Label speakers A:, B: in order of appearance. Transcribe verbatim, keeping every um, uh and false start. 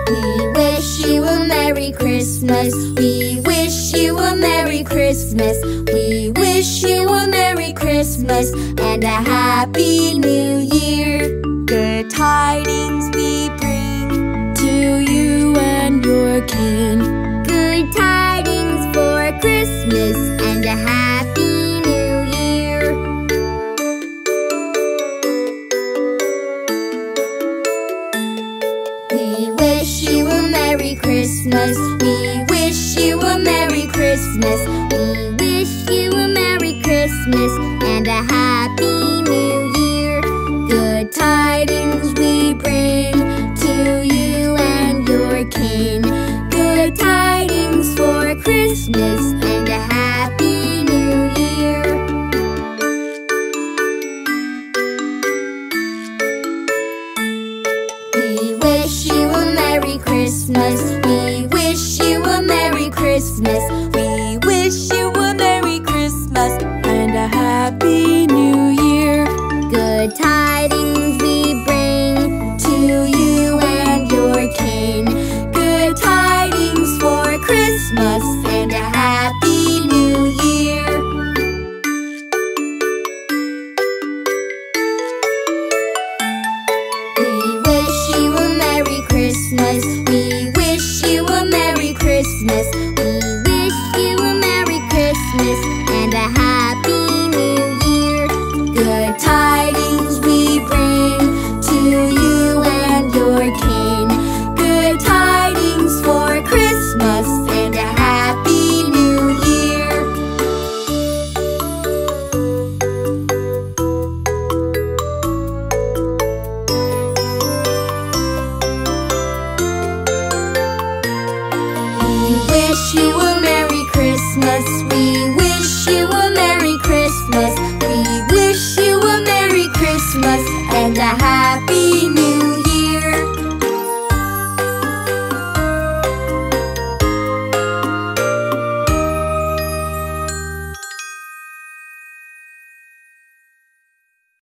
A: We wish you a Merry Christmas. We wish you a Merry Christmas. We wish you a Merry Christmas and a Happy New Year. Good tidings we bring to you and your kin. Good tidings for Christmas and a Happy New Year. We wish you a Merry Christmas. We wish you a Merry Christmas